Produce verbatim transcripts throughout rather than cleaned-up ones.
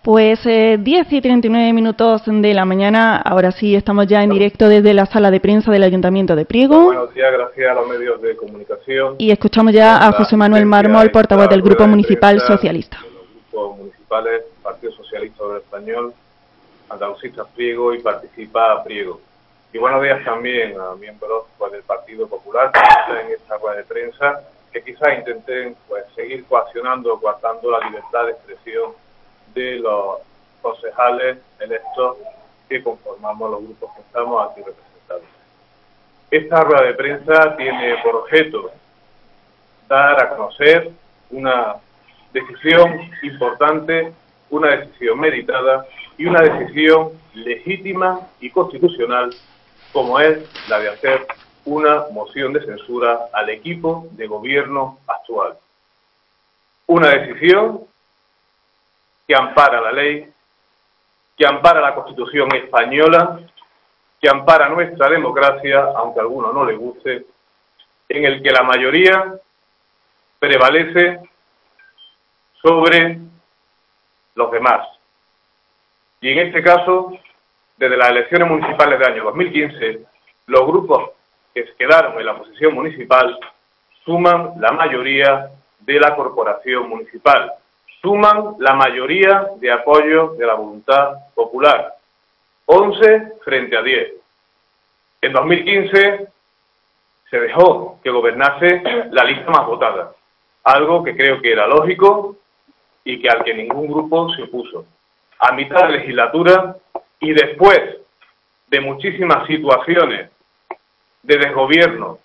Pues eh, diez y treinta y nueve minutos de la mañana, ahora sí estamos ya en directo desde la sala de prensa del Ayuntamiento de Priego. Buenos días, gracias a los medios de comunicación. Y escuchamos ya a José Manuel Mármol, portavoz del Grupo Municipal Socialista. De los grupos municipales, Partido Socialista Obrero Español, Andalucistas Priego y Participa Priego. Y buenos días también a miembros pues, del Partido Popular que están en esta rueda de prensa, que quizás intenten pues, seguir coaccionando o coartando la libertad de expresión de los concejales electos que conformamos los grupos que estamos aquí representados. Esta rueda de prensa tiene por objeto dar a conocer una decisión importante, una decisión meditada y una decisión legítima y constitucional, como es la de hacer una moción de censura al equipo de gobierno actual. Una decisión que ampara la ley, que ampara la Constitución española, que ampara nuestra democracia, aunque a alguno no le guste, en el que la mayoría prevalece sobre los demás. Y en este caso, desde las elecciones municipales del año dos mil quince, los grupos que quedaron en la posición municipal suman la mayoría de la corporación municipal. Suman la mayoría de apoyo de la voluntad popular, once frente a diez. En dos mil quince se dejó que gobernase la lista más votada, algo que creo que era lógico y que al que ningún grupo se opuso. A mitad de legislatura y después de muchísimas situaciones de desgobierno,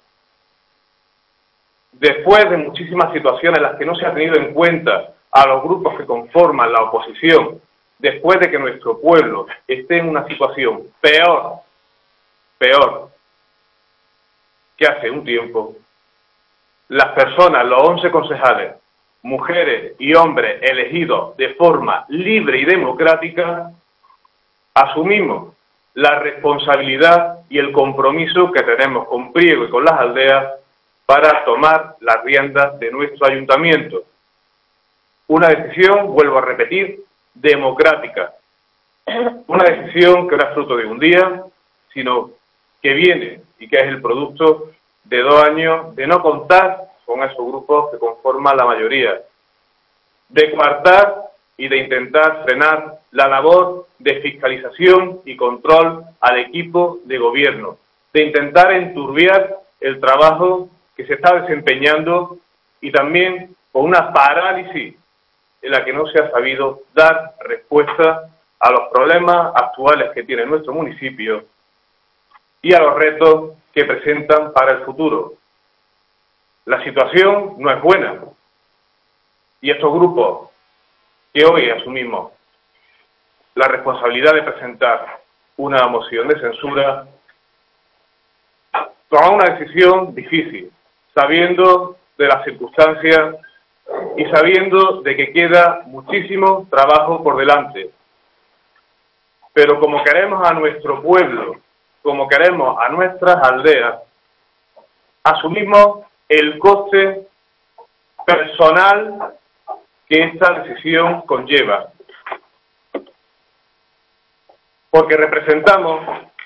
después de muchísimas situaciones en las que no se ha tenido en cuenta a los grupos que conforman la oposición, después de que nuestro pueblo esté en una situación peor, peor que hace un tiempo, las personas, los once concejales, mujeres y hombres elegidos de forma libre y democrática, asumimos la responsabilidad y el compromiso que tenemos con Priego y con las aldeas para tomar las riendas de nuestro ayuntamiento. Una decisión, vuelvo a repetir, democrática. Una decisión que no es fruto de un día, sino que viene y que es el producto de dos años de no contar con esos grupos que conforman la mayoría, de coartar y de intentar frenar la labor de fiscalización y control al equipo de gobierno, de intentar enturbiar el trabajo que se está desempeñando y también con una parálisis en la que no se ha sabido dar respuesta a los problemas actuales que tiene nuestro municipio y a los retos que presentan para el futuro. La situación no es buena y estos grupos que hoy asumimos la responsabilidad de presentar una moción de censura toman una decisión difícil, sabiendo de las circunstancias y sabiendo de que queda muchísimo trabajo por delante. Pero como queremos a nuestro pueblo, como queremos a nuestras aldeas, asumimos el coste personal que esta decisión conlleva. Porque representamos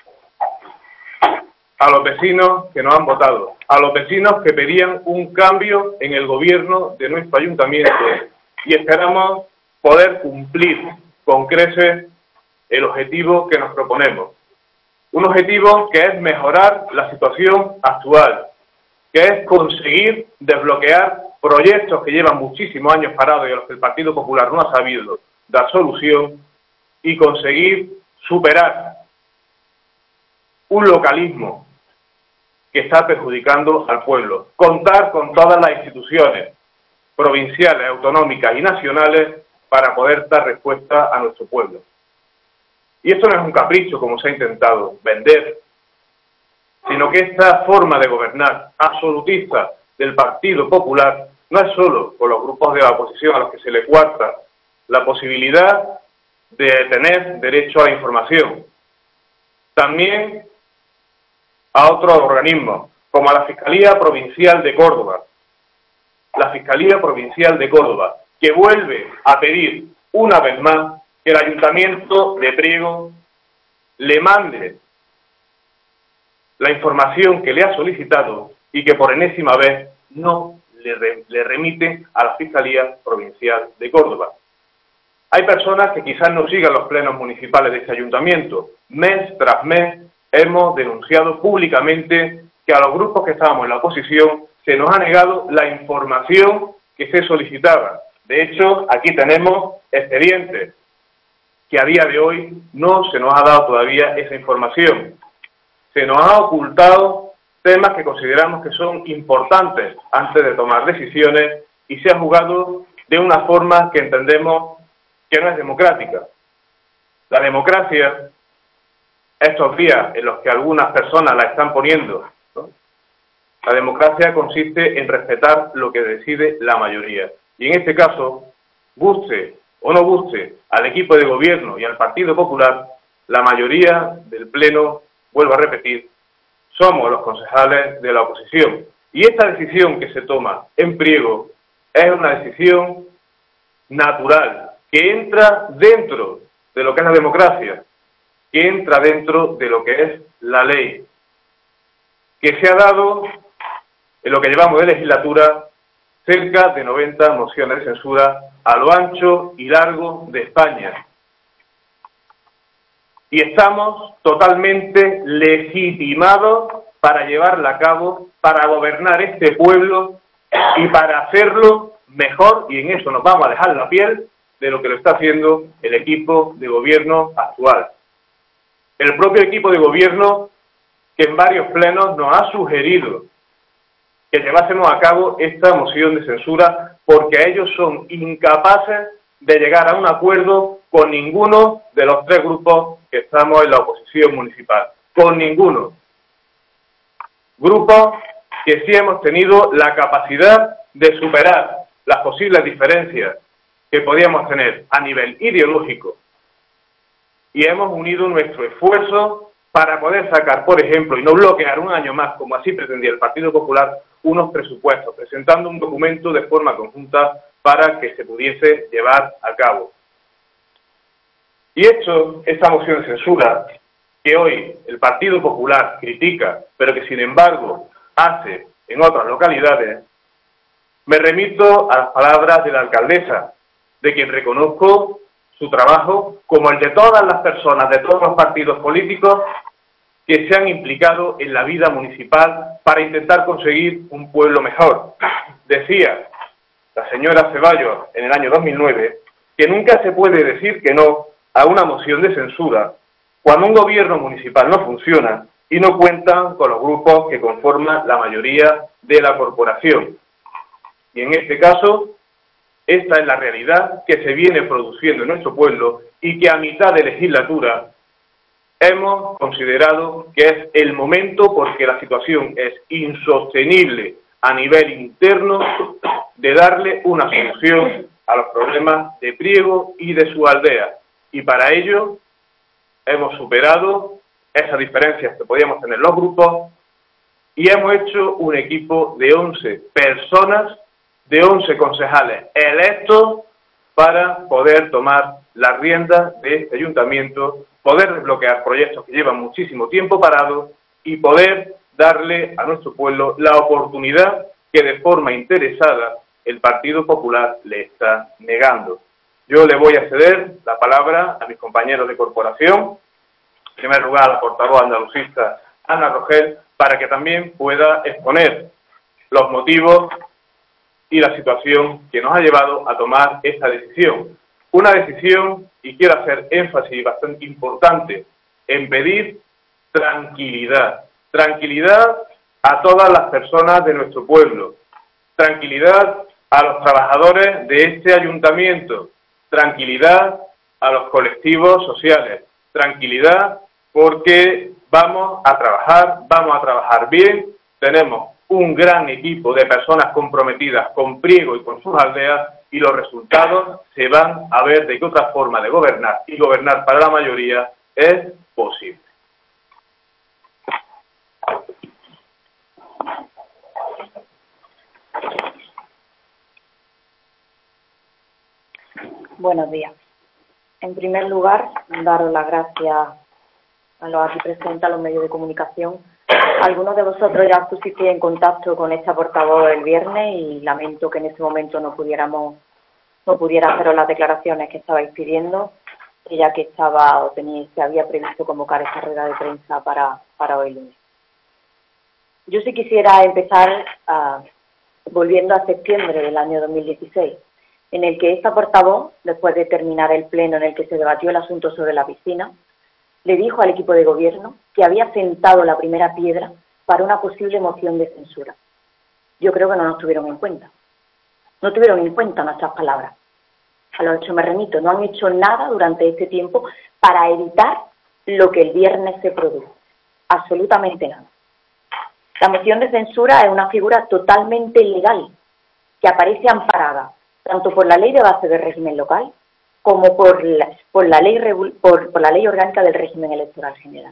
a los vecinos que nos han votado, a los vecinos que pedían un cambio en el gobierno de nuestro ayuntamiento y esperamos poder cumplir con creces el objetivo que nos proponemos. Un objetivo que es mejorar la situación actual, que es conseguir desbloquear proyectos que llevan muchísimos años parados y a los que el Partido Popular no ha sabido dar solución y conseguir superar un localismo que está perjudicando al pueblo. Contar con todas las instituciones provinciales, autonómicas y nacionales para poder dar respuesta a nuestro pueblo. Y esto no es un capricho, como se ha intentado vender, sino que esta forma de gobernar absolutista del Partido Popular no es solo por los grupos de la oposición a los que se le cuarta la posibilidad de tener derecho a la información. También a otros organismos, como a la Fiscalía Provincial de Córdoba. La Fiscalía Provincial de Córdoba, que vuelve a pedir una vez más que el Ayuntamiento de Priego le mande la información que le ha solicitado y que por enésima vez no le, re, le remite a la Fiscalía Provincial de Córdoba. Hay personas que quizás no sigan los plenos municipales de este ayuntamiento. Mes tras mes hemos denunciado públicamente que a los grupos que estábamos en la oposición se nos ha negado la información que se solicitaba. De hecho, aquí tenemos expedientes que a día de hoy no se nos ha dado todavía esa información. Se nos ha ocultado temas que consideramos que son importantes antes de tomar decisiones y se ha jugado de una forma que entendemos que no es democrática. La democracia, estos días en los que algunas personas la están poniendo, ¿no? La democracia consiste en respetar lo que decide la mayoría. Y en este caso, guste o no guste al equipo de gobierno y al Partido Popular, la mayoría del Pleno, vuelvo a repetir, somos los concejales de la oposición. Y esta decisión que se toma en Priego es una decisión natural, que entra dentro de lo que es la democracia, que entra dentro de lo que es la ley, que se ha dado en lo que llevamos de legislatura cerca de noventa mociones de censura a lo ancho y largo de España. Y estamos totalmente legitimados para llevarla a cabo, para gobernar este pueblo y para hacerlo mejor, y en eso nos vamos a dejar la piel, de lo que lo está haciendo el equipo de gobierno actual. El propio equipo de gobierno que en varios plenos nos ha sugerido que llevásemos a cabo esta moción de censura porque ellos son incapaces de llegar a un acuerdo con ninguno de los tres grupos que estamos en la oposición municipal. Con ninguno. Grupos que sí hemos tenido la capacidad de superar las posibles diferencias que podíamos tener a nivel ideológico y hemos unido nuestro esfuerzo para poder sacar, por ejemplo, y no bloquear un año más, como así pretendía el Partido Popular, unos presupuestos, presentando un documento de forma conjunta para que se pudiese llevar a cabo. Y hecho esta moción de censura, que hoy el Partido Popular critica, pero que sin embargo hace en otras localidades, me remito a las palabras de la alcaldesa, de quien reconozco su trabajo como el de todas las personas de todos los partidos políticos que se han implicado en la vida municipal para intentar conseguir un pueblo mejor. Decía la señora Ceballos en el año dos mil nueve que nunca se puede decir que no a una moción de censura cuando un gobierno municipal no funciona y no cuentan con los grupos que conforman la mayoría de la corporación. Y en este caso, esta es la realidad que se viene produciendo en nuestro pueblo y que a mitad de legislatura hemos considerado que es el momento, porque la situación es insostenible a nivel interno, de darle una solución a los problemas de Priego y de su aldea. Y para ello hemos superado esas diferencias que podíamos tener los grupos y hemos hecho un equipo de once personas, de once concejales electos para poder tomar las riendas de este ayuntamiento, poder desbloquear proyectos que llevan muchísimo tiempo parados y poder darle a nuestro pueblo la oportunidad que de forma interesada el Partido Popular le está negando. Yo le voy a ceder la palabra a mis compañeros de corporación, en primer lugar a la portavoz andalucista Ana Rogel, para que también pueda exponer los motivos y la situación que nos ha llevado a tomar esta decisión. Una decisión, y quiero hacer énfasis bastante importante, en pedir tranquilidad. Tranquilidad a todas las personas de nuestro pueblo. Tranquilidad a los trabajadores de este ayuntamiento. Tranquilidad a los colectivos sociales. Tranquilidad porque vamos a trabajar, vamos a trabajar bien, tenemos un gran equipo de personas comprometidas con Priego y con sus aldeas y los resultados se van a ver de qué otra forma de gobernar y gobernar para la mayoría es posible. Buenos días. En primer lugar, daros las gracias a los aquí presentes, a los medios de comunicación. Algunos de vosotros ya estuvisteis en contacto con esta portavoz el viernes y lamento que en ese momento no pudiéramos, no pudiera haceros las declaraciones que estabais pidiendo, ya que estaba o tenía, se había previsto convocar esta rueda de prensa para, para hoy lunes. Yo sí quisiera empezar uh, volviendo a septiembre del año dos mil dieciséis, en el que esta portavoz, después de terminar el pleno en el que se debatió el asunto sobre la piscina, le dijo al equipo de gobierno que había sentado la primera piedra para una posible moción de censura. Yo creo que no nos tuvieron en cuenta. No tuvieron en cuenta nuestras palabras. A lo hecho me remito, no han hecho nada durante este tiempo para evitar lo que el viernes se produjo. Absolutamente nada. La moción de censura es una figura totalmente ilegal, que aparece amparada tanto por la ley de base del régimen local como por la, por la ley por, por la ley orgánica del régimen electoral general.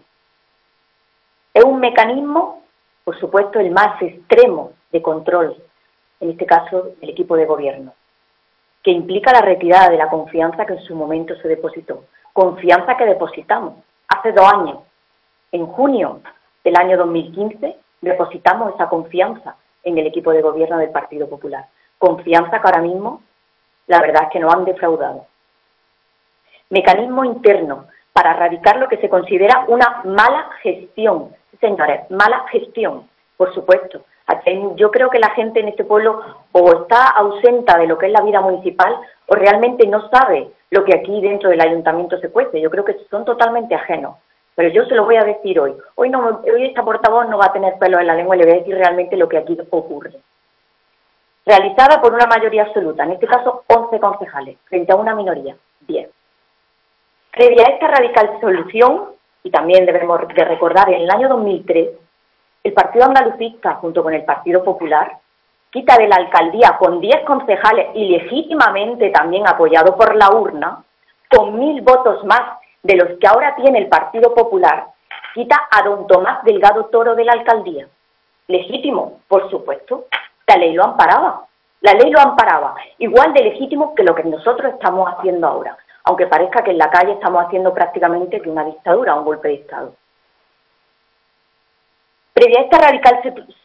Es un mecanismo, por supuesto, el más extremo de control, en este caso el equipo de gobierno, que implica la retirada de la confianza que en su momento se depositó. Confianza que depositamos hace dos años. En junio del año dos mil quince depositamos esa confianza en el equipo de gobierno del Partido Popular. Confianza que ahora mismo, la verdad es que nos han defraudado. Mecanismo interno para erradicar lo que se considera una mala gestión. Señores, mala gestión, por supuesto. Yo creo que la gente en este pueblo o está ausenta de lo que es la vida municipal o realmente no sabe lo que aquí dentro del ayuntamiento se cuece. Yo creo que son totalmente ajenos. Pero yo se lo voy a decir hoy. Hoy, no, hoy esta portavoz no va a tener pelo en la lengua y le voy a decir realmente lo que aquí ocurre. Realizada por una mayoría absoluta, en este caso once concejales, frente a una minoría, diez. Previa a esta radical solución, y también debemos de recordar, en el año dos mil tres, el Partido Andalucista, junto con el Partido Popular, quita de la alcaldía con diez concejales y legítimamente también apoyado por la urna, con mil votos más de los que ahora tiene el Partido Popular, quita a don Tomás Delgado Toro de la alcaldía. Legítimo, por supuesto. La ley lo amparaba. La ley lo amparaba. Igual de legítimo que lo que nosotros estamos haciendo ahora. Aunque parezca que en la calle estamos haciendo prácticamente que una dictadura, un golpe de Estado. Previa a esta radical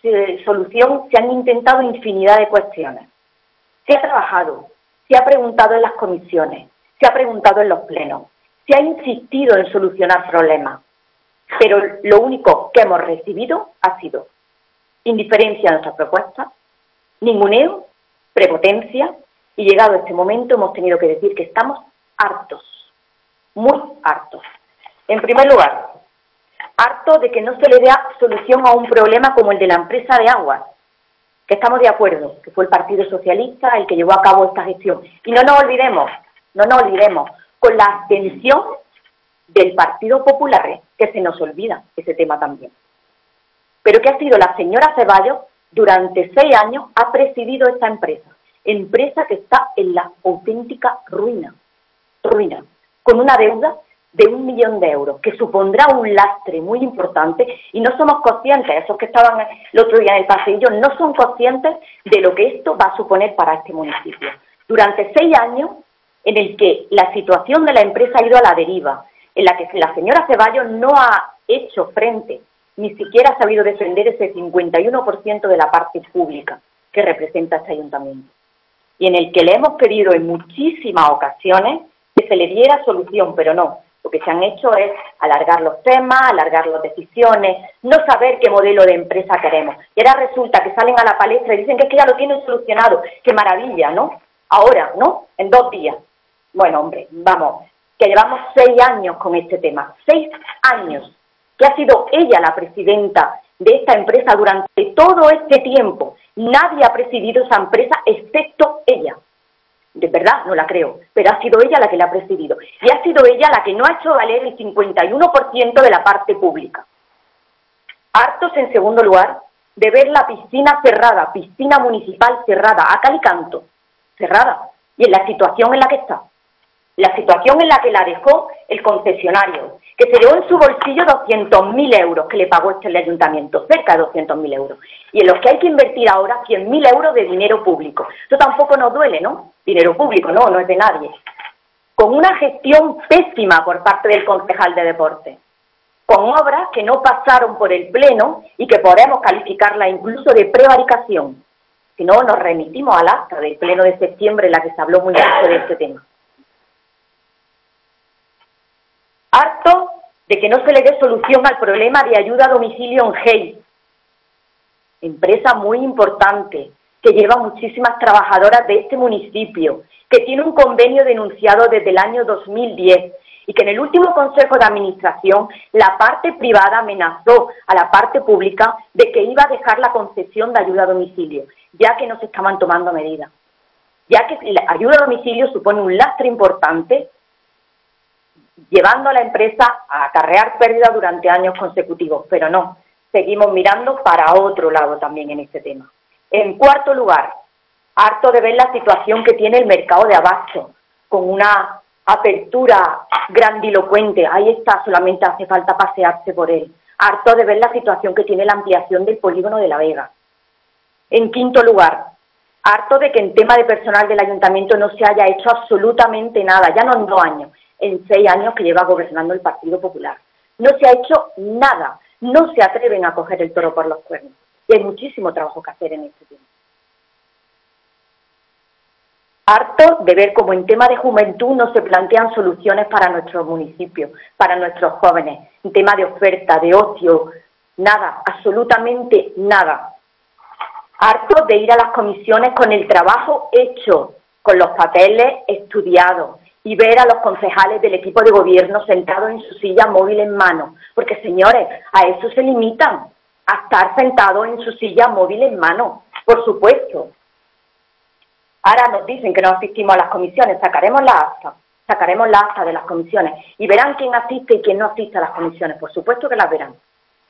solución se han intentado infinidad de cuestiones. Se ha trabajado, se ha preguntado en las comisiones, se ha preguntado en los plenos, se ha insistido en solucionar problemas, pero lo único que hemos recibido ha sido indiferencia a nuestras propuestas, ninguneo, prepotencia, y llegado a este momento hemos tenido que decir que estamos hartos, muy hartos. En primer lugar, harto de que no se le dé solución a un problema como el de la empresa de aguas, que estamos de acuerdo, que fue el Partido Socialista el que llevó a cabo esta gestión. Y no nos olvidemos, no nos olvidemos, con la abstención del Partido Popular, que se nos olvida ese tema también. Pero que ha sido la señora Ceballos, durante seis años, ha presidido esta empresa, empresa que está en la auténtica ruina, ruina, con una deuda de un millón de euros, que supondrá un lastre muy importante, y no somos conscientes, esos que estaban el otro día en el pasillo, no son conscientes de lo que esto va a suponer para este municipio. Durante seis años, en el que la situación de la empresa ha ido a la deriva, en la que la señora Ceballos no ha hecho frente, ni siquiera ha sabido defender ese cincuenta y uno por ciento de la parte pública que representa este ayuntamiento, y en el que le hemos pedido en muchísimas ocasiones que se le diera solución, pero no. Lo que se han hecho es alargar los temas, alargar las decisiones, no saber qué modelo de empresa queremos. Y ahora resulta que salen a la palestra y dicen que es que ya lo tienen solucionado. ¡Qué maravilla!, ¿no? Ahora, ¿no? En dos días. Bueno, hombre, vamos, que llevamos seis años con este tema. Seis años. Que ha sido ella la presidenta de esta empresa durante todo este tiempo. Nadie ha presidido esa empresa excepto ella. De verdad, no la creo, pero ha sido ella la que la ha presidido. Y ha sido ella la que no ha hecho valer el cincuenta y uno por ciento de la parte pública. Hartos, en segundo lugar, de ver la piscina cerrada, piscina municipal cerrada, a cal y canto, cerrada, y en la situación en la que está. La situación en la que la dejó el concesionario, que se llevó en su bolsillo doscientos mil euros que le pagó este el ayuntamiento, cerca de doscientos mil euros, y en los que hay que invertir ahora cien mil euros de dinero público. Eso tampoco nos duele, ¿no? Dinero público, no, no es de nadie. con una gestión pésima por parte del concejal de deportes, con obras que no pasaron por el Pleno y que podemos calificarla incluso de prevaricación. Si no, nos remitimos al acta del Pleno de septiembre en la que se habló muy mucho de este tema. Harto de que no se le dé solución al problema de ayuda a domicilio en G E I, empresa muy importante, que lleva muchísimas trabajadoras de este municipio, que tiene un convenio denunciado desde el año dos mil diez y que en el último Consejo de Administración la parte privada amenazó a la parte pública de que iba a dejar la concesión de ayuda a domicilio, ya que no se estaban tomando medidas, ya que la ayuda a domicilio supone un lastre importante, llevando a la empresa a acarrear pérdidas durante años consecutivos, pero no, seguimos mirando para otro lado también en este tema. En cuarto lugar, harto de ver la situación que tiene el mercado de abasto, con una apertura grandilocuente, ahí está, solamente hace falta pasearse por él. Harto de ver la situación que tiene la ampliación del polígono de La Vega. En quinto lugar, harto de que en tema de personal del ayuntamiento no se haya hecho absolutamente nada, ya no en dos años, en seis años que lleva gobernando el Partido Popular. No se ha hecho nada, no se atreven a coger el toro por los cuernos. Y hay muchísimo trabajo que hacer en este tema. Harto de ver cómo en tema de juventud no se plantean soluciones para nuestros municipios, para nuestros jóvenes, en tema de oferta, de ocio, nada, absolutamente nada. Harto de ir a las comisiones con el trabajo hecho, con los papeles estudiados, y ver a los concejales del equipo de gobierno sentados en su silla móvil en mano, porque señores, a eso se limitan, a estar sentados en su silla móvil en mano, por supuesto. Ahora nos dicen que no asistimos a las comisiones, sacaremos la acta, sacaremos la acta de las comisiones y verán quién asiste y quién no asiste a las comisiones, por supuesto que las verán.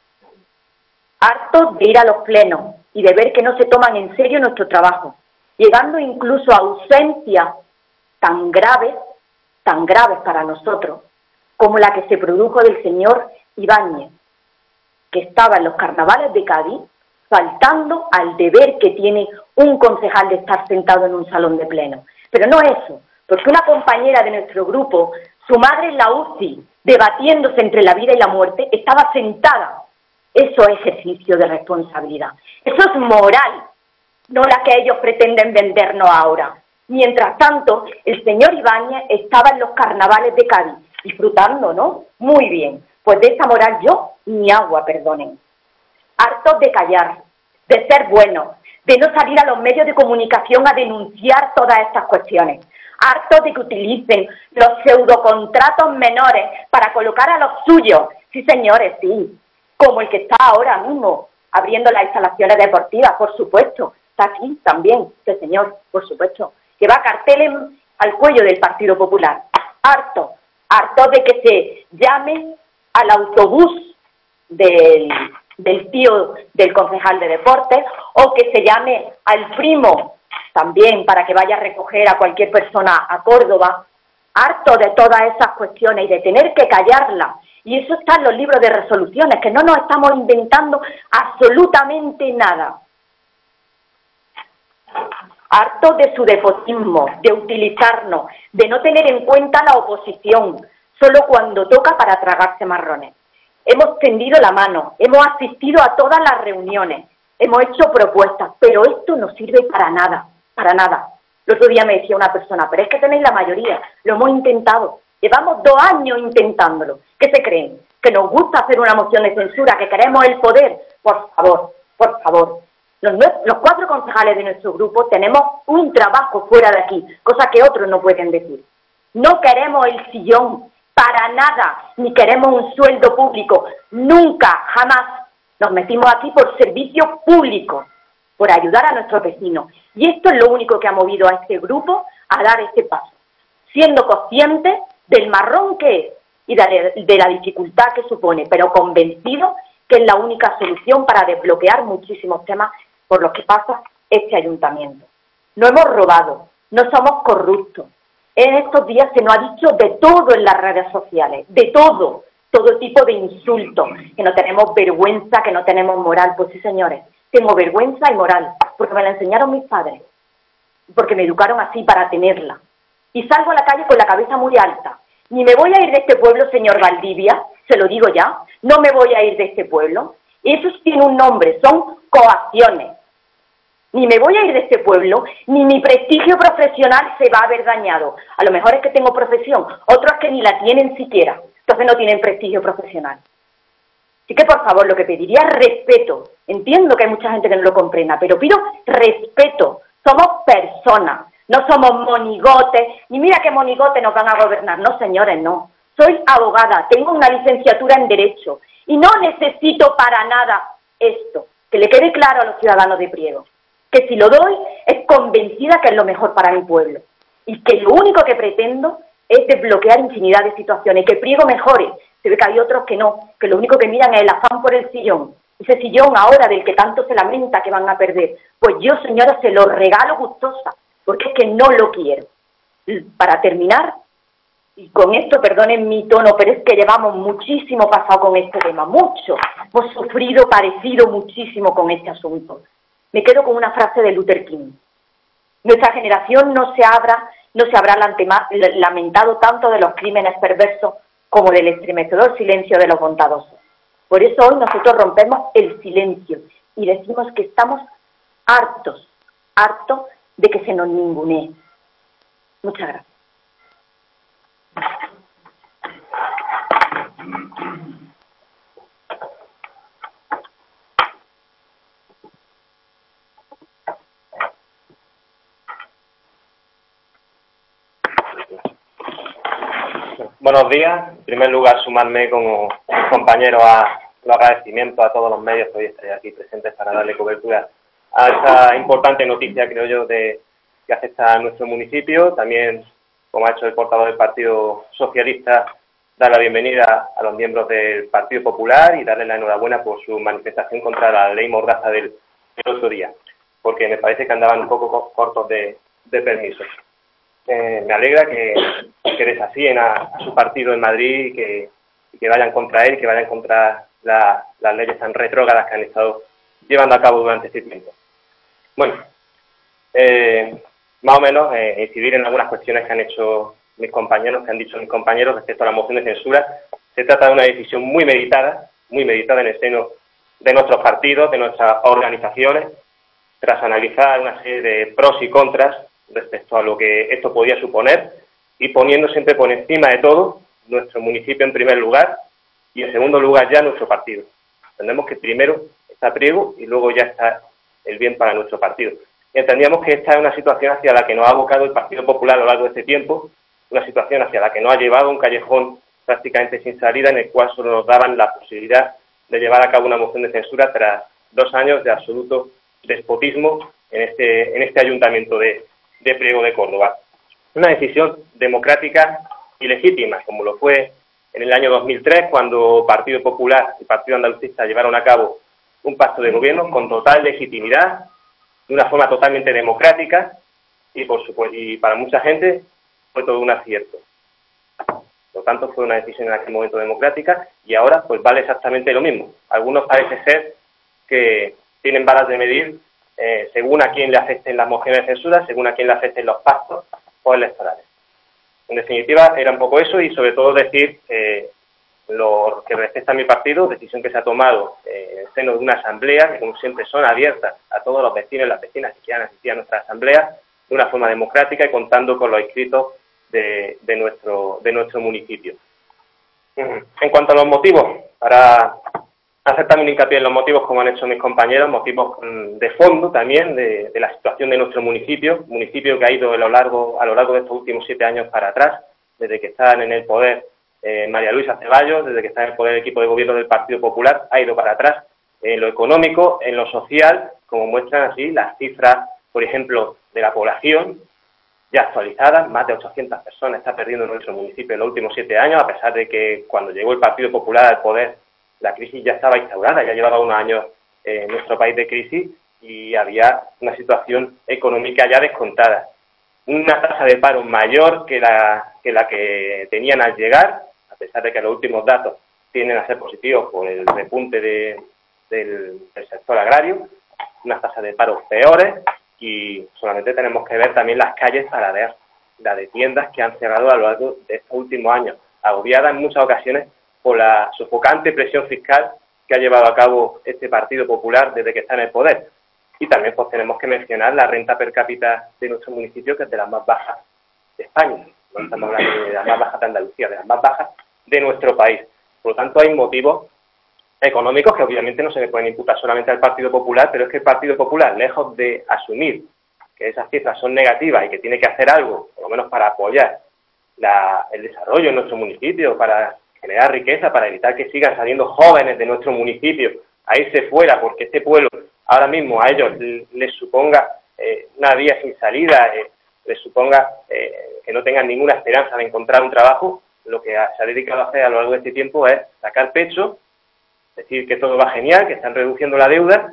Hartos de ir a los plenos y de ver que no se toman en serio nuestro trabajo, llegando incluso a ausencias tan graves, tan graves para nosotros, como la que se produjo del señor Ibáñez, que estaba en los carnavales de Cádiz, faltando al deber que tiene un concejal de estar sentado en un salón de pleno. Pero no eso, porque una compañera de nuestro grupo, su madre en la U C I, debatiéndose entre la vida y la muerte, estaba sentada. Eso es ejercicio de responsabilidad. Eso es moral, no la que ellos pretenden vendernos ahora. Mientras tanto, el señor Ibáñez estaba en los carnavales de Cádiz, disfrutando, ¿no? Muy bien. Pues de esa moral yo ni agua, perdonen. Hartos de callar, de ser buenos, de no salir a los medios de comunicación a denunciar todas estas cuestiones. Hartos de que utilicen los pseudocontratos menores para colocar a los suyos. Sí, señores, sí. Como el que está ahora mismo abriendo las instalaciones deportivas, por supuesto. Está aquí también, este señor, por supuesto. Que va carteles al cuello del Partido Popular. Harto, harto de que se llame al autobús del, del tío del concejal de deportes o que se llame al primo también para que vaya a recoger a cualquier persona a Córdoba. Harto de todas esas cuestiones y de tener que callarlas. Y eso está en los libros de resoluciones, que no nos estamos inventando absolutamente nada. Harto de su despotismo, de utilizarnos, de no tener en cuenta la oposición, solo cuando toca para tragarse marrones. Hemos tendido la mano, hemos asistido a todas las reuniones, hemos hecho propuestas, pero esto no sirve para nada, para nada. El otro día me decía una persona, pero es que tenéis la mayoría, lo hemos intentado, llevamos dos años intentándolo. ¿Qué se creen? ¿Que nos gusta hacer una moción de censura, que queremos el poder? Por favor, por favor. Los, los cuatro concejales de nuestro grupo tenemos un trabajo fuera de aquí, cosa que otros no pueden decir. No queremos el sillón para nada, ni queremos un sueldo público. Nunca, jamás nos metimos aquí por servicio público, por ayudar a nuestros vecinos. Y esto es lo único que ha movido a este grupo a dar este paso, siendo conscientes del marrón que es y de, de la dificultad que supone, pero convencidos que es la única solución para desbloquear muchísimos temas por los que pasa este ayuntamiento. No hemos robado, no somos corruptos. En estos días se nos ha dicho de todo en las redes sociales, de todo, todo tipo de insultos, que no tenemos vergüenza, que no tenemos moral. Pues sí, señores, tengo vergüenza y moral, porque me la enseñaron mis padres, porque me educaron así para tenerla. y salgo a la calle con la cabeza muy alta. Ni me voy a ir de este pueblo, señor Valdivia, se lo digo ya, no me voy a ir de este pueblo. Eso tiene un nombre, son coacciones. Ni me voy a ir de este pueblo, ni mi prestigio profesional se va a ver dañado. A lo mejor es que tengo profesión, otros que ni la tienen siquiera, entonces no tienen prestigio profesional. Así que, por favor, lo que pediría es respeto. Entiendo que hay mucha gente que no lo comprenda, pero pido respeto. Somos personas, no somos monigotes, ni mira qué monigotes nos van a gobernar. No, señores, no. Soy abogada, tengo una licenciatura en Derecho y no necesito para nada esto. Que le quede claro a los ciudadanos de Priego, que si lo doy es convencida que es lo mejor para mi pueblo y que lo único que pretendo es desbloquear infinidad de situaciones, que Priego mejore. Se ve que hay otros que no, que lo único que miran es el afán por el sillón. Ese sillón ahora del que tanto se lamenta que van a perder. Pues yo, señora, se lo regalo gustosa, porque es que no lo quiero. Para terminar, y con esto perdonen mi tono, pero es que llevamos muchísimo pasado con este tema, mucho. Hemos sufrido, padecido muchísimo con este asunto. Me quedo con una frase de Luther King. Nuestra generación no se habrá, no se habrá lamentado tanto de los crímenes perversos como del estremecedor silencio de los bondadosos. Por eso hoy nosotros rompemos el silencio y decimos que estamos hartos, hartos de que se nos ningunee. Muchas gracias. Buenos días. En primer lugar, sumarme como compañero a los agradecimientos a todos los medios que hoy estáis aquí presentes para darle cobertura a esta importante noticia, creo yo, de que afecta a nuestro municipio. También, como ha hecho el portavoz del Partido Socialista, dar la bienvenida a los miembros del Partido Popular y darles la enhorabuena por su manifestación contra la ley Mordaza del, del otro día, porque me parece que andaban un poco cortos de, de permisos. Eh, me alegra que, que desafíen a, a su partido en Madrid y que, y que vayan contra él, que vayan contra la, las leyes tan retrógradas que han estado llevando a cabo durante este tiempo. Bueno, eh, más o menos eh, incidir en algunas cuestiones que han hecho mis compañeros, que han dicho mis compañeros respecto a la moción de censura. Se trata de una decisión muy meditada, muy meditada en el seno de nuestros partidos, de nuestras organizaciones, tras analizar una serie de pros y contras respecto a lo que esto podía suponer y poniendo siempre por encima de todo nuestro municipio en primer lugar y en segundo lugar ya nuestro partido. Entendemos que primero está Priego y luego ya está el bien para nuestro partido. Y entendíamos que esta es una situación hacia la que nos ha abocado el Partido Popular a lo largo de este tiempo, una situación hacia la que nos ha llevado a un callejón prácticamente sin salida en el cual solo nos daban la posibilidad de llevar a cabo una moción de censura tras dos años de absoluto despotismo en este, en este ayuntamiento de de Priego de Córdoba. Una decisión democrática y legítima, como lo fue en el año dos mil tres, cuando Partido Popular y Partido Andalucista llevaron a cabo un pacto de gobierno con total legitimidad, de una forma totalmente democrática, y por supuesto, y para mucha gente fue todo un acierto. Por lo tanto, fue una decisión en aquel momento democrática, y ahora pues vale exactamente lo mismo. Algunos parece ser que tienen varas de medir Eh, según a quién le afecten las mociones de censura, según a quién le afecten los pactos o electorales. En definitiva, era un poco eso y sobre todo decir eh, lo que respecta a mi partido, decisión que se ha tomado eh, en el seno de una asamblea, que como siempre son abiertas a todos los vecinos y las vecinas que quieran asistir a nuestra asamblea, de una forma democrática y contando con los inscritos de, de, nuestro, de nuestro municipio. En cuanto a los motivos, para hacer también hincapié en los motivos, como han hecho mis compañeros, motivos de fondo también de, de la situación de nuestro municipio, municipio que ha ido a lo largo, a lo largo de estos últimos siete años para atrás, desde que están en el poder eh, María Luisa Ceballos, desde que está en el poder el equipo de gobierno del Partido Popular, ha ido para atrás en lo económico, en lo social, como muestran así las cifras, por ejemplo, de la población, ya actualizadas, más de ochocientas personas está perdiendo en nuestro municipio en los últimos siete años, a pesar de que cuando llegó el Partido Popular al poder la crisis ya estaba instaurada, ya llevaba unos años eh, en nuestro país de crisis y había una situación económica ya descontada. Una tasa de paro mayor que la que, la que tenían al llegar, a pesar de que los últimos datos tienden a ser positivos por el repunte de, del, del sector agrario, unas tasas de paro peores y solamente tenemos que ver también las calles para ver la de tiendas que han cerrado a lo largo de estos últimos años, agobiadas en muchas ocasiones por la sofocante presión fiscal que ha llevado a cabo este Partido Popular desde que está en el poder. Y también pues tenemos que mencionar la renta per cápita de nuestro municipio, que es de las más bajas de España. No estamos hablando de las más bajas de Andalucía, de las más bajas de nuestro país. Por lo tanto, hay motivos económicos que obviamente no se le pueden imputar solamente al Partido Popular, pero es que el Partido Popular, lejos de asumir que esas cifras son negativas y que tiene que hacer algo, por lo menos para apoyar la, el desarrollo en nuestro municipio, para generar riqueza, para evitar que sigan saliendo jóvenes de nuestro municipio a irse fuera, porque este pueblo ahora mismo a ellos les suponga eh, una vía sin salida, eh, les suponga eh, que no tengan ninguna esperanza de encontrar un trabajo. Lo que se ha dedicado a hacer a lo largo de este tiempo es sacar pecho, decir que todo va genial, que están reduciendo la deuda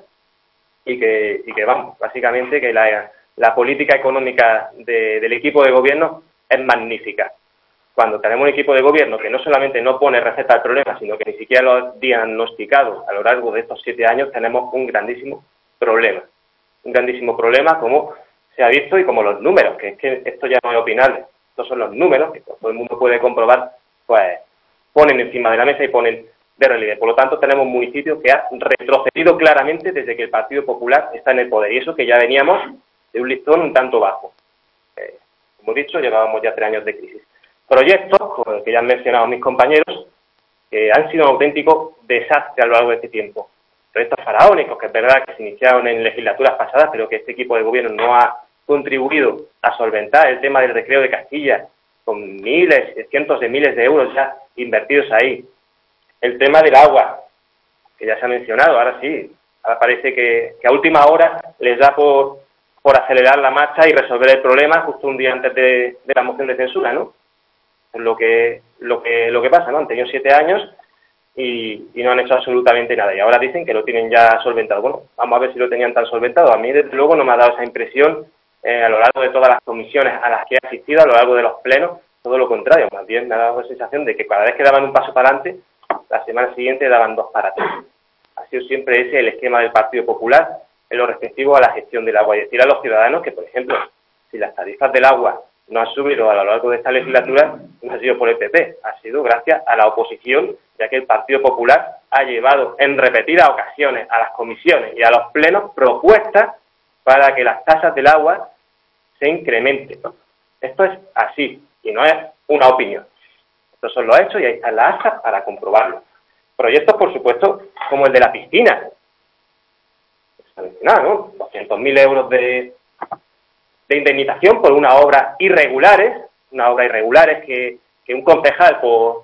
y que, y que vamos, básicamente que la, la política económica de, del equipo de gobierno es magnífica. Cuando tenemos un equipo de gobierno que no solamente no pone receta al problema, sino que ni siquiera lo ha diagnosticado a lo largo de estos siete años, tenemos un grandísimo problema. Un grandísimo problema, como se ha visto, y como los números, que es que esto ya no es opinable. Estos son los números que todo el mundo puede comprobar, pues ponen encima de la mesa y ponen de relieve. Por lo tanto, tenemos municipios que han retrocedido claramente desde que el Partido Popular está en el poder. Y eso que ya veníamos de un listón un tanto bajo. Eh, como he dicho, llevábamos ya tres años de crisis. Proyectos, como el que ya han mencionado mis compañeros, que han sido un auténtico desastre a lo largo de este tiempo. Proyectos faraónicos, que es verdad que se iniciaron en legislaturas pasadas, pero que este equipo de gobierno no ha contribuido a solventar. El tema del recreo de Castilla, con miles, cientos de miles de euros ya invertidos ahí. El tema del agua, que ya se ha mencionado, ahora sí, ahora parece que, que a última hora les da por, por acelerar la marcha y resolver el problema justo un día antes de, de la moción de censura, ¿no? Lo que, lo que, lo que pasa, ¿no? Han tenido siete años y, y no han hecho absolutamente nada. Y ahora dicen que lo tienen ya solventado. Bueno, vamos a ver si lo tenían tan solventado. A mí, desde luego, no me ha dado esa impresión eh, a lo largo de todas las comisiones a las que he asistido, a lo largo de los plenos, todo lo contrario. Más bien me ha dado la sensación de que cada vez que daban un paso para adelante, la semana siguiente daban dos para atrás. Ha sido siempre ese el esquema del Partido Popular en lo respectivo a la gestión del agua. Y decir a los ciudadanos que, por ejemplo, si las tarifas del agua no ha subido a lo largo de esta legislatura, no ha sido por el P P, ha sido gracias a la oposición, ya que el Partido Popular ha llevado en repetidas ocasiones a las comisiones y a los plenos propuestas para que las tasas del agua se incrementen. Esto es así, y no es una opinión. Estos son los hechos y ahí están las actas para comprobarlo. Proyectos, por supuesto, como el de la piscina. Se ha mencionado, ¿no? doscientos mil euros de... de indemnización por unas obras irregulares, unas obras irregulares que, que un concejal, por,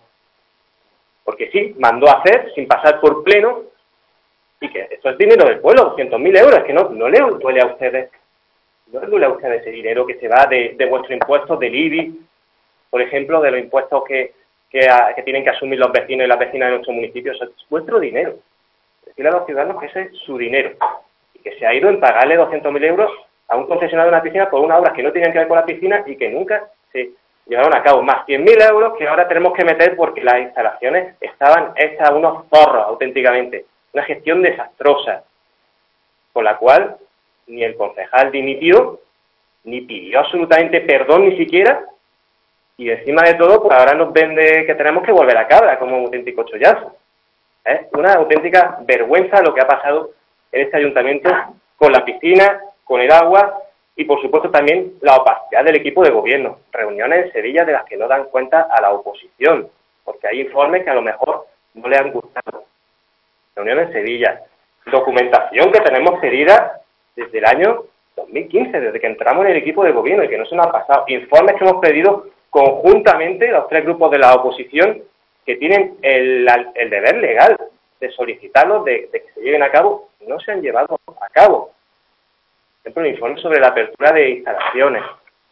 porque sí, mandó a hacer sin pasar por pleno, y que esto es dinero del pueblo, doscientos mil euros, es que no, no le duele a ustedes, no le duele a ustedes ese dinero que se va de, de vuestros impuestos, del I B I, por ejemplo, de los impuestos que, que, a, que tienen que asumir los vecinos y las vecinas de nuestro municipio. Eso es vuestro dinero. Decirle a los ciudadanos que ese es su dinero, y que se ha ido en pagarle doscientos mil euros a un concesionario de una piscina por unas obras que no tenían que ver con la piscina y que nunca se llevaron a cabo. Más cien mil euros que ahora tenemos que meter porque las instalaciones estaban hechas unos zorros auténticamente. Una gestión desastrosa, con la cual ni el concejal dimitió, ni pidió absolutamente perdón ni siquiera, y encima de todo, pues ahora nos vende que tenemos que volver a cabra como un auténtico chollazo. Es una auténtica vergüenza lo que ha pasado en este ayuntamiento con la piscina, con el agua y, por supuesto, también la opacidad del equipo de gobierno. Reuniones en Sevilla de las que no dan cuenta a la oposición, porque hay informes que a lo mejor no le han gustado. Reuniones en Sevilla. Documentación que tenemos pedida desde el año dos mil quince, desde que entramos en el equipo de gobierno y que no se nos ha pasado. Informes que hemos pedido conjuntamente los tres grupos de la oposición que tienen el, el deber legal de solicitarlos, de, de que se lleven a cabo, no se han llevado a cabo. Por ejemplo, el informe sobre la apertura de instalaciones.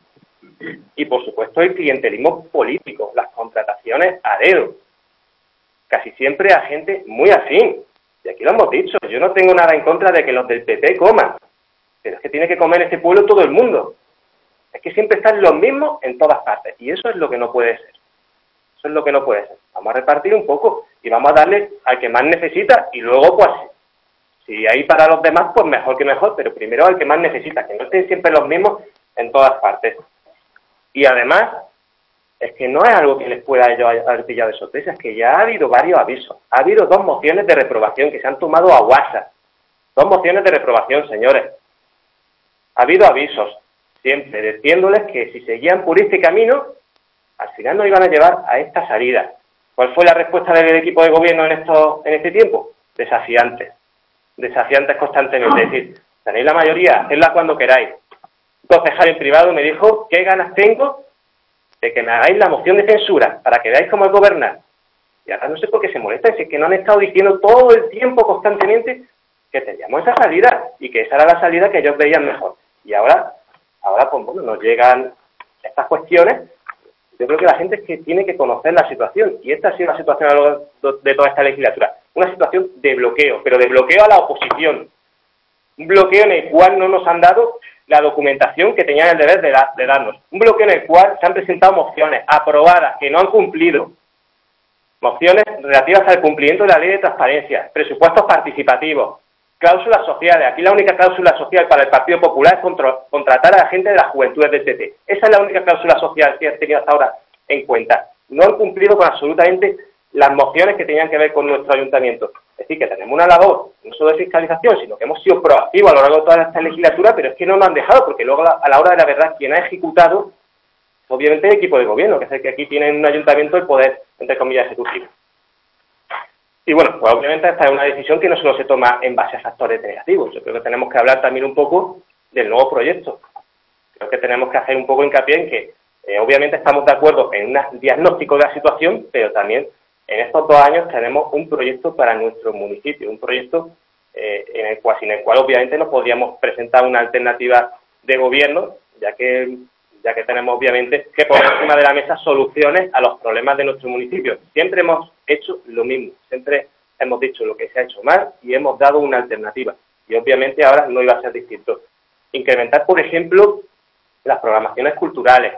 Y, por supuesto, el clientelismo político, las contrataciones a dedo. Casi siempre a gente muy afín. Y aquí lo hemos dicho, yo no tengo nada en contra de que los del P P coman. Pero es que tiene que comer este pueblo todo el mundo. Es que siempre están los mismos en todas partes. Y eso es lo que no puede ser. Eso es lo que no puede ser. Vamos a repartir un poco y vamos a darle al que más necesita y luego, pues, si hay para los demás, pues mejor que mejor, pero primero al que más necesita, que no estén siempre los mismos en todas partes. Y además, es que no es algo que les pueda haber pillado de sorpresa, es que ya ha habido varios avisos. Ha habido dos mociones de reprobación que se han tomado a WhatsApp. Dos mociones de reprobación, señores. Ha habido avisos, siempre diciéndoles que si seguían por este camino, al final nos iban a llevar a esta salida. ¿Cuál fue la respuesta del equipo de gobierno en, esto, en este tiempo? Desafiantes. Desafiantes constantemente. Es decir, tenéis la mayoría, hacedla cuando queráis. Un concejal en privado me dijo, ¿qué ganas tengo de que me hagáis la moción de censura para que veáis cómo es gobernar? Y ahora no sé por qué se molestan, si es que no han estado diciendo todo el tiempo constantemente que teníamos esa salida y que esa era la salida que ellos veían mejor. Y ahora, ahora pues bueno, nos llegan estas cuestiones. Yo creo que la gente es que tiene que conocer la situación, y esta ha sido la situación a lo largo de toda esta legislatura. Una situación de bloqueo, pero de bloqueo a la oposición. Un bloqueo en el cual no nos han dado la documentación que tenían el deber de, da, de darnos. Un bloqueo en el cual se han presentado mociones aprobadas que no han cumplido. Mociones relativas al cumplimiento de la ley de transparencia, presupuestos participativos, cláusulas sociales. Aquí la única cláusula social para el Partido Popular es contra, contratar a la gente de las juventudes del P P. Esa es la única cláusula social que han tenido hasta ahora en cuenta. No han cumplido con absolutamente las mociones que tenían que ver con nuestro ayuntamiento. Es decir, que tenemos una labor no solo de fiscalización, sino que hemos sido proactivos a lo largo de toda esta legislatura, pero es que no nos han dejado, porque luego a la hora de la verdad quien ha ejecutado, obviamente el equipo de gobierno, que es el que aquí tiene en un ayuntamiento el poder, entre comillas, ejecutivo. Y bueno, pues obviamente esta es una decisión que no solo se toma en base a factores negativos. Yo creo que tenemos que hablar también un poco del nuevo proyecto. Creo que tenemos que hacer un poco hincapié en que eh, obviamente estamos de acuerdo en un diagnóstico de la situación, pero también en estos dos años tenemos un proyecto para nuestro municipio, un proyecto eh, en el cual, sin el cual obviamente no podríamos presentar una alternativa de gobierno, ya que ya que tenemos obviamente que poner encima de la mesa soluciones a los problemas de nuestro municipio. Siempre hemos hecho lo mismo, siempre hemos dicho lo que se ha hecho mal y hemos dado una alternativa. Y obviamente ahora no iba a ser distinto. Incrementar, por ejemplo, las programaciones culturales,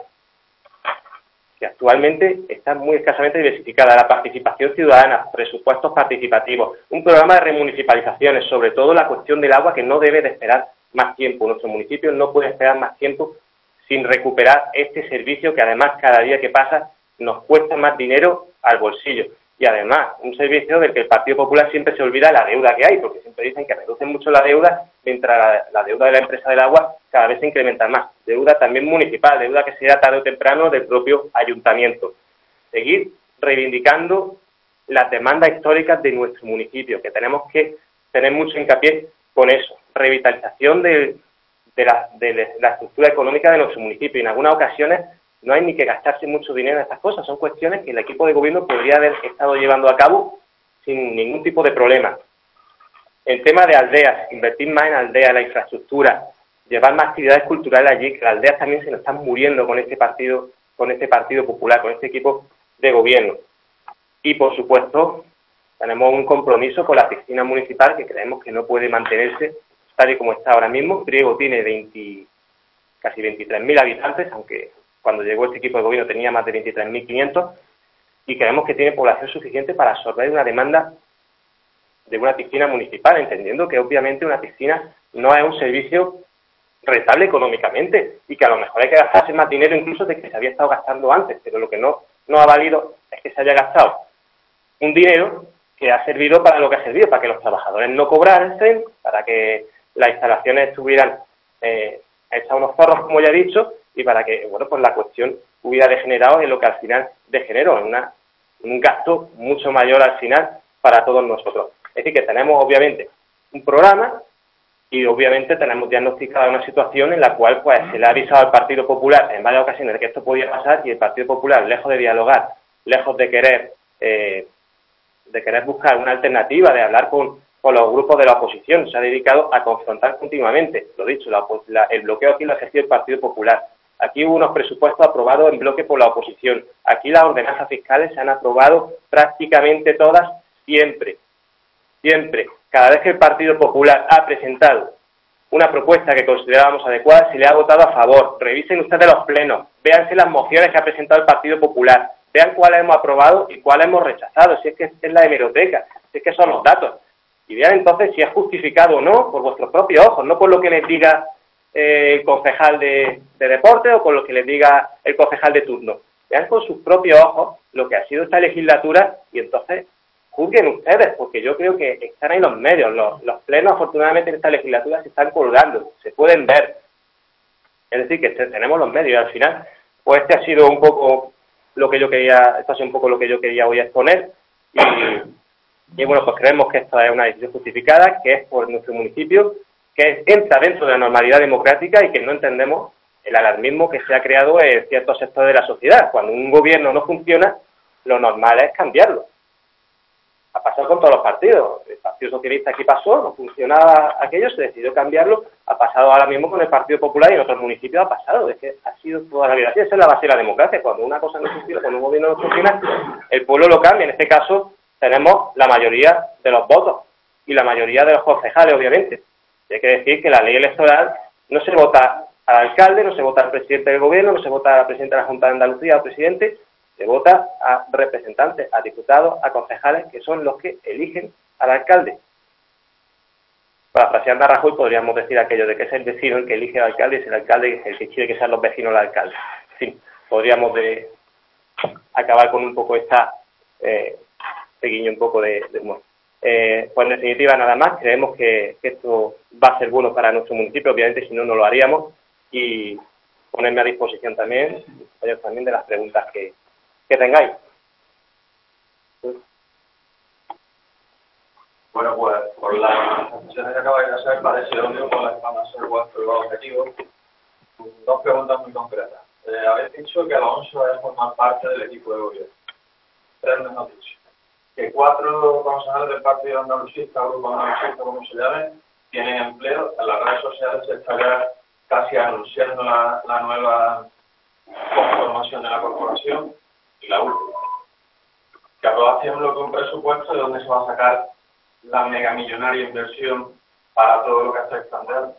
que actualmente están muy escasamente diversificadas, la participación ciudadana, presupuestos participativos, un programa de remunicipalizaciones, sobre todo la cuestión del agua, que no debe de esperar más tiempo. Nuestro municipio no puede esperar más tiempo sin recuperar este servicio que además cada día que pasa nos cuesta más dinero al bolsillo. Y además, un servicio del que el Partido Popular siempre se olvida la deuda que hay, porque siempre dicen que reducen mucho la deuda, mientras la, la deuda de la empresa del agua cada vez se incrementa más. Deuda también municipal, deuda que será tarde o temprano del propio ayuntamiento. Seguir reivindicando las demandas históricas de nuestro municipio, que tenemos que tener mucho hincapié con eso. Revitalización de, de, la, de la estructura económica de nuestro municipio. Y en algunas ocasiones no hay ni que gastarse mucho dinero en estas cosas. Son cuestiones que el equipo de gobierno podría haber estado llevando a cabo sin ningún tipo de problema. El tema de aldeas, invertir más en aldeas, la infraestructura, llevar más actividades culturales allí, que las aldeas también se nos están muriendo con este partido, con este Partido Popular, con este equipo de gobierno. Y por supuesto, tenemos un compromiso con la piscina municipal que creemos que no puede mantenerse tal y como está ahora mismo. Priego tiene veinte, casi veintitrés mil habitantes, aunque cuando llegó este equipo de gobierno tenía más de veintitrés mil quinientos, y creemos que tiene población suficiente para absorber una demanda de una piscina municipal, entendiendo que obviamente una piscina no es un servicio rentable económicamente y que a lo mejor hay que gastarse más dinero incluso de que se había estado gastando antes, pero lo que no, no ha valido es que se haya gastado un dinero que ha servido para lo que ha servido, para que los trabajadores no cobraran, para que las instalaciones estuvieran eh, hechas unos zorros, como ya he dicho, y para que, bueno, pues la cuestión hubiera degenerado en lo que al final degeneró, en una, un gasto mucho mayor al final para todos nosotros. Es decir, que tenemos obviamente un programa y obviamente tenemos diagnosticada una situación en la cual pues se le ha avisado al Partido Popular en varias ocasiones de que esto podía pasar, y el Partido Popular, lejos de dialogar, lejos de querer eh, de querer buscar una alternativa, de hablar con, con los grupos de la oposición, se ha dedicado a confrontar continuamente. Lo dicho, la, la, el bloqueo aquí lo ha ejercido el Partido Popular. Aquí hubo unos presupuestos aprobados en bloque por la oposición. Aquí las ordenanzas fiscales se han aprobado prácticamente todas siempre. Siempre. Cada vez que el Partido Popular ha presentado una propuesta que considerábamos adecuada, se le ha votado a favor. Revisen ustedes los plenos, véanse las mociones que ha presentado el Partido Popular, vean cuáles hemos aprobado y cuáles hemos rechazado, si es que es la hemeroteca, si es que son los datos. Y vean entonces si es justificado o no por vuestros propios ojos, no por lo que les diga eh, el concejal de, de deporte o con lo que les diga el concejal de turno. Vean con sus propios ojos lo que ha sido esta legislatura y entonces juzguen ustedes, porque yo creo que están ahí los medios, los, los plenos afortunadamente en esta legislatura se están colgando, se pueden ver. Es decir, que tenemos los medios y al final, pues este ha sido un poco lo que yo quería, esto ha sido un poco lo que yo quería hoy exponer y, y bueno, pues creemos que esta es una decisión justificada, que es por nuestro municipio, que entra dentro de la normalidad democrática y que no entendemos el alarmismo que se ha creado en ciertos sectores de la sociedad. Cuando un gobierno no funciona, lo normal es cambiarlo. Ha pasado con todos los partidos. El Partido Socialista aquí pasó, no funcionaba aquello, se decidió cambiarlo. Ha pasado ahora mismo con el Partido Popular y en otros municipios ha pasado. Es que ha sido toda la vida. Esa es la base de la democracia. Cuando una cosa no funciona, cuando un gobierno no funciona, el pueblo lo cambia. En este caso, tenemos la mayoría de los votos y la mayoría de los concejales, obviamente. Y hay que decir que la ley electoral no se vota al alcalde, no se vota al presidente del gobierno, no se vota a la presidenta de la Junta de Andalucía, al presidente. Se vota a representantes, a diputados, a concejales, que son los que eligen al alcalde. Parafraseando a Rajoy, podríamos decir aquello de que es el vecino el que elige al alcalde y es el alcalde el que quiere que sean los vecinos el alcalde. En fin, podríamos de acabar con un poco esta eh, pequeño un poco de, de humor. Eh, pues en definitiva, nada más. Creemos que, que esto va a ser bueno para nuestro municipio, obviamente, si no, no lo haríamos. Y ponerme a disposición también, también de las preguntas que que tengáis. Bueno, pues por las manifestaciones que acabáis de hacer, parece obvio cuáles van a ser vuestros objetivos. Dos preguntas muy concretas. Eh, habéis dicho que Alonso es formar parte del equipo de gobierno. Tres me han dicho. Que cuatro concejales del Partido Andalucista, Grupo Andalucista, como se llame, tienen empleo. En las redes sociales se está ya casi anunciando la, la nueva conformación de la corporación. Y la última, que aprobación lo que un presupuesto de donde se va a sacar la megamillonaria inversión para todo lo que está planteando.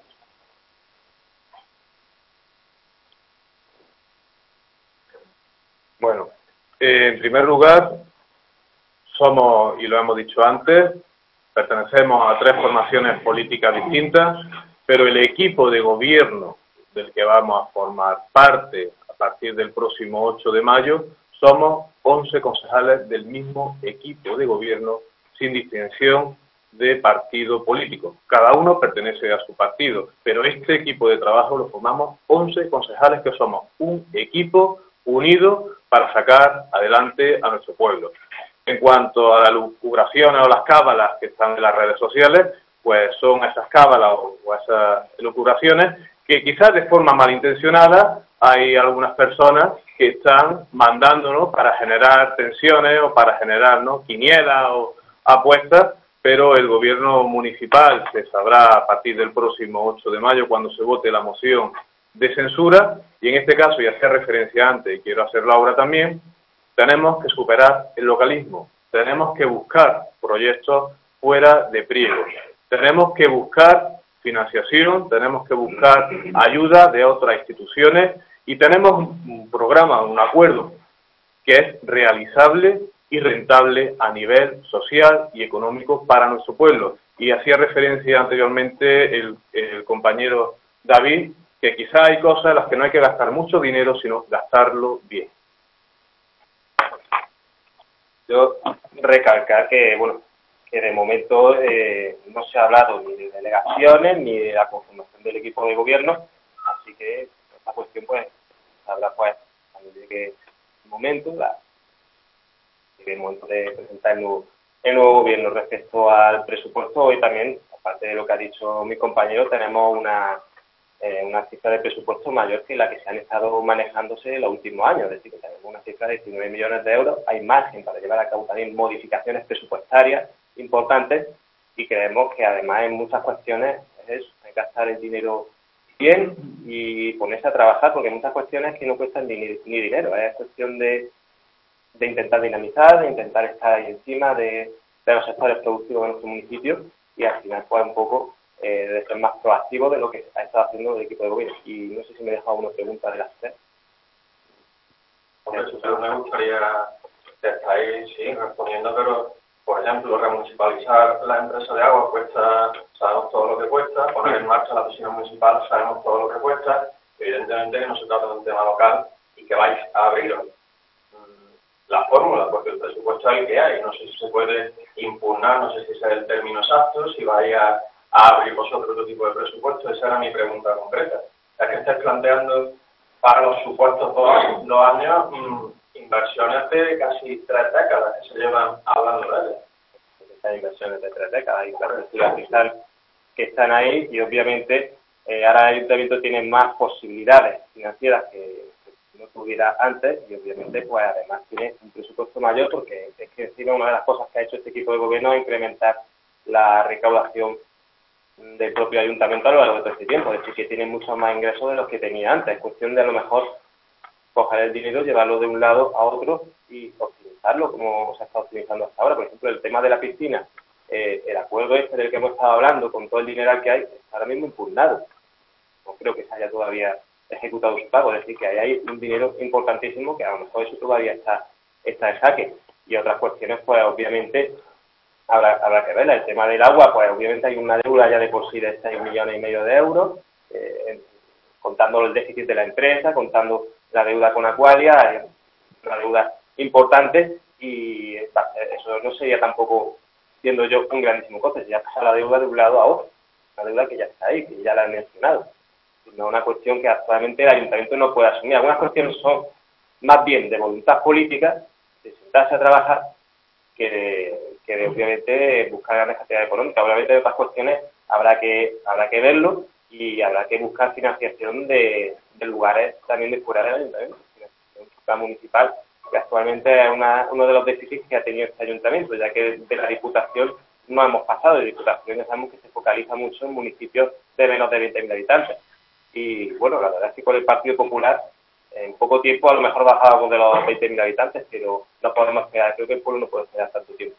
Bueno, eh, en primer lugar, somos, y lo hemos dicho antes, pertenecemos a tres formaciones políticas distintas, pero el equipo de gobierno del que vamos a formar parte a partir del próximo ocho de mayo, somos once concejales del mismo equipo de gobierno sin distinción de partido político. Cada uno pertenece a su partido, pero este equipo de trabajo lo formamos once concejales que somos un equipo unido para sacar adelante a nuestro pueblo. En cuanto a las lucubraciones o las cábalas que están en las redes sociales, pues son esas cábalas o esas lucubraciones que quizás de forma malintencionada hay algunas personas que están mandándonos para generar tensiones o para generar, ¿no?, quinielas o apuestas, pero el gobierno municipal se sabrá a partir del próximo ocho de mayo cuando se vote la moción de censura y en este caso, y hacía referencia antes y quiero hacerlo ahora también, tenemos que superar el localismo, tenemos que buscar proyectos fuera de Priego, tenemos que buscar financiación, tenemos que buscar ayuda de otras instituciones y tenemos un programa, un acuerdo que es realizable y rentable a nivel social y económico para nuestro pueblo. Y hacía referencia anteriormente el, el compañero David, que quizá hay cosas en las que no hay que gastar mucho dinero, sino gastarlo bien. Yo recalcar que, bueno, que de momento eh, no se ha hablado ni de delegaciones ni de la conformación del equipo de gobierno, así que esta cuestión pues habrá pues cuando llegue el momento, la, llegue el momento de presentar el nuevo, el nuevo gobierno. Respecto al presupuesto, hoy también, aparte de lo que ha dicho mi compañero, tenemos una eh, una cifra de presupuesto mayor que la que se han estado manejándose en los últimos años, es decir, que tenemos una cifra de diecinueve millones de euros, hay margen para llevar a cabo también modificaciones presupuestarias importantes y creemos que además en muchas cuestiones es eso, hay que gastar el dinero bien y ponerse a trabajar, porque hay muchas cuestiones que no cuestan ni, ni dinero, es cuestión de, de intentar dinamizar, de intentar estar ahí encima de, de los sectores productivos de nuestro municipio y al final pues un poco eh, de ser más proactivo de lo que ha estado haciendo el equipo de gobierno. Y no sé si me he dejado una pregunta de las tres. Hombre, eso me gustaría que estáis sí, respondiendo, pero Por ejemplo, remunicipalizar la empresa de agua cuesta, sabemos todo lo que cuesta, poner en marcha la piscina municipal, sabemos todo lo que cuesta, evidentemente que no se trata de un tema local y que vais a abrir la fórmula, porque el presupuesto es el que hay, no sé si se puede impugnar, no sé si ese es el término exacto, si vais a, a abrir vosotros otro tipo de presupuesto, esa era mi pregunta concreta. Es que estáis planteando para los supuestos todos los años mmm, inversiones de casi tres décadas que se llevan hablando de ellas. Estas inversiones de tres décadas, infraestructuras fiscales que están ahí y obviamente eh, ahora el ayuntamiento tiene más posibilidades financieras que, que no tuviera antes y obviamente pues además tiene un presupuesto mayor porque es que encima una de las cosas que ha hecho este equipo de gobierno es incrementar la recaudación del propio ayuntamiento a lo largo de todo este tiempo, es decir, que tiene muchos más ingresos de los que tenía antes. Es cuestión de a lo mejor coger el dinero, llevarlo de un lado a otro y optimizarlo como se está optimizando hasta ahora. Por ejemplo, el tema de la piscina, eh, el acuerdo este del que hemos estado hablando con todo el dinero que hay, está ahora mismo impugnado. No creo que se haya todavía ejecutado su pago, es decir, que ahí hay un dinero importantísimo que a lo mejor eso todavía está, está en saque. Y otras cuestiones, pues obviamente Habrá, habrá que ver. El tema del agua, pues obviamente hay una deuda ya de por sí de seis millones y medio de euros, eh, contando el déficit de la empresa, contando la deuda con Aqualia, hay una deuda importante y eso no sería tampoco, siendo yo, un grandísimo coste, ya pasa la deuda de un lado a otro, una deuda que ya está ahí, que ya la he mencionado. No es una cuestión que actualmente el ayuntamiento no puede asumir. Algunas cuestiones son más bien de voluntad política, de sentarse a trabajar, que de, que de obviamente buscar grandes cantidades económicas. Obviamente de otras cuestiones habrá que habrá que verlo y habrá que buscar financiación de, de lugares también de fuera del ayuntamiento. Financiación municipal, que actualmente es una, uno de los déficits que ha tenido este ayuntamiento, ya que de la Diputación no hemos pasado. De Diputación ya sabemos que se focaliza mucho en municipios de menos de veinte mil habitantes. Y bueno, la verdad es que con el Partido Popular en poco tiempo a lo mejor bajábamos de los veinte mil habitantes, pero no podemos esperar, creo que el pueblo no puede esperar tanto tiempo.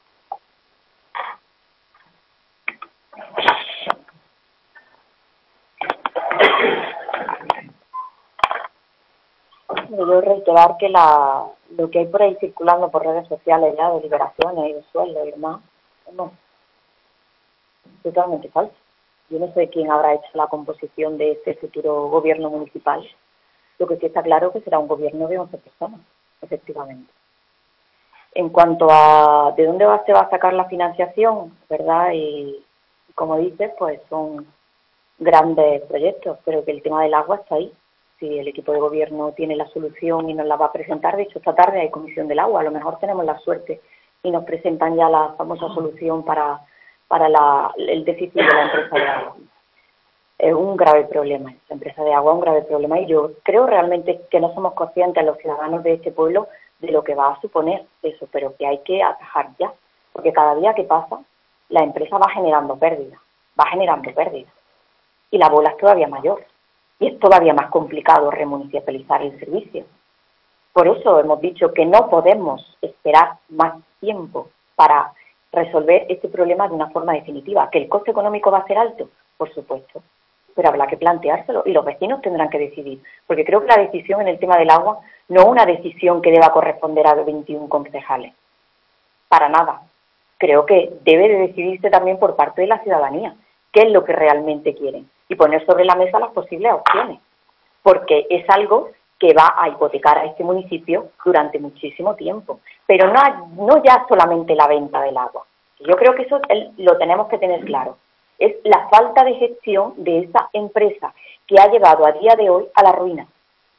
Yo reiterar que la, lo que hay por ahí circulando por redes sociales ya de liberaciones y de sueldos y demás, no, totalmente falso. Yo no sé quién habrá hecho la composición de este futuro gobierno municipal. Lo que sí está claro es que será un gobierno de once personas, efectivamente. En cuanto a de dónde va, se va a sacar la financiación, ¿verdad? Y como dices, pues son grandes proyectos, pero que el tema del agua está ahí. Si el equipo de gobierno tiene la solución y nos la va a presentar, de hecho esta tarde hay comisión del agua, a lo mejor tenemos la suerte y nos presentan ya la famosa solución para, para la, el déficit de la empresa de agua. Es un grave problema, la empresa de agua es un grave problema y yo creo realmente que no somos conscientes los ciudadanos de este pueblo de lo que va a suponer eso, pero que hay que atajar ya, porque cada día que pasa la empresa va generando pérdidas, va generando pérdidas y la bola es todavía mayor y es todavía más complicado remunicipalizar el servicio. Por eso hemos dicho que no podemos esperar más tiempo para resolver este problema de una forma definitiva. ¿Que el coste económico va a ser alto? Por supuesto, pero habrá que planteárselo y los vecinos tendrán que decidir, porque creo que la decisión en el tema del agua no es una decisión que deba corresponder a veintiún concejales, para nada. Creo que debe de decidirse también por parte de la ciudadanía, qué es lo que realmente quieren, y poner sobre la mesa las posibles opciones, porque es algo que va a hipotecar a este municipio durante muchísimo tiempo, pero no, no ya solamente la venta del agua. Yo creo que eso lo tenemos que tener claro. Es la falta de gestión de esa empresa que ha llevado a día de hoy a la ruina.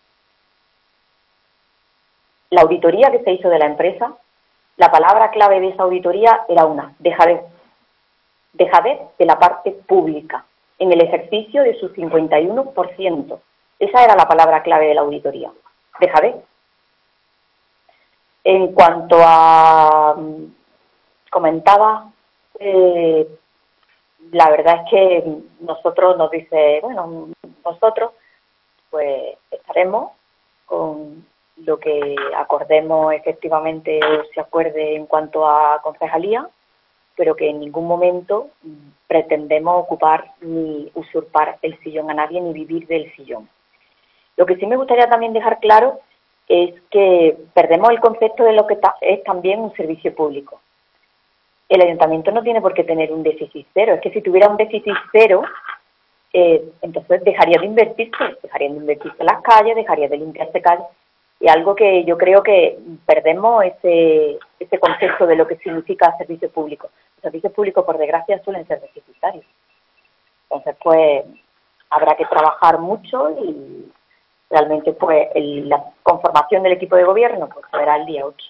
La auditoría que se hizo de la empresa, la palabra clave de esa auditoría era una, dejadez. Dejadez de la parte pública, en el ejercicio de su cincuenta y uno por ciento. Esa era la palabra clave de la auditoría, dejadez. En cuanto a, comentaba, eh, la verdad es que nosotros nos dice, bueno, nosotros pues estaremos con lo que acordemos efectivamente o se acuerde en cuanto a concejalía, pero que en ningún momento pretendemos ocupar ni usurpar el sillón a nadie ni vivir del sillón. Lo que sí me gustaría también dejar claro es que perdemos el concepto de lo que es también un servicio público. el ayuntamiento no tiene por qué tener un déficit cero. Es que si tuviera un déficit cero, eh, entonces dejaría de invertirse, dejaría de invertirse en las calles, dejaría de limpiarse calles. Y algo que yo creo que perdemos ese, ese concepto de lo que significa servicio público. Los servicios públicos, por desgracia, suelen ser deficitarios. Entonces, pues, habrá que trabajar mucho y realmente, pues, el, la conformación del equipo de gobierno pues será el día ocho.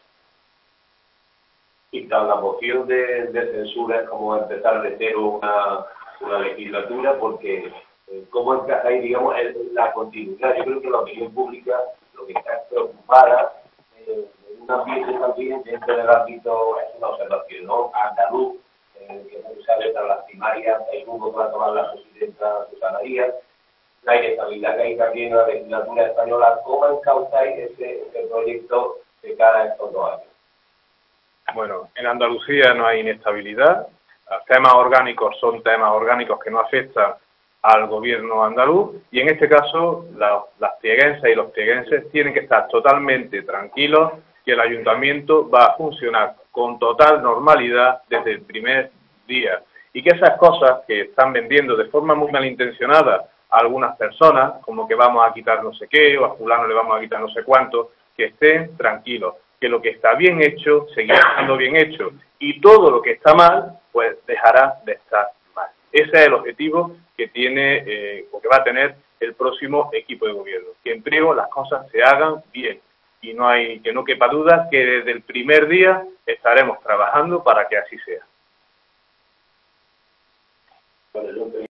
Y tan la moción de, de censura es como empezar de cero una, una legislatura, porque eh, ¿cómo encajáis, digamos, en la continuidad? Yo creo que la opinión pública lo que está preocupada eh, en un ambiente también dentro del ámbito, es una observación, ¿no? Andaluz, eh, que no se abre para las primarias, el grupo que va a tomar la presidenta Susana Díaz, la inestabilidad que hay también en la legislatura española. ¿Cómo encauzáis ese, ese proyecto de cara a estos dos años? Bueno, en Andalucía no hay inestabilidad. Los temas orgánicos son temas orgánicos que no afectan al gobierno andaluz, y en este caso la, las trieguenses y los trieguenses tienen que estar totalmente tranquilos que el ayuntamiento va a funcionar con total normalidad desde el primer día, y que esas cosas que están vendiendo de forma muy malintencionada a algunas personas, como que vamos a quitar no sé qué o a fulano le vamos a quitar no sé cuánto, que estén tranquilos, que lo que está bien hecho seguirá estando bien hecho, y todo lo que está mal pues dejará de estar mal. Ese es el objetivo que tiene eh, o que va a tener el próximo equipo de gobierno, que en Priego las cosas se hagan bien, y no hay que no quepa duda que desde el primer día estaremos trabajando para que así sea.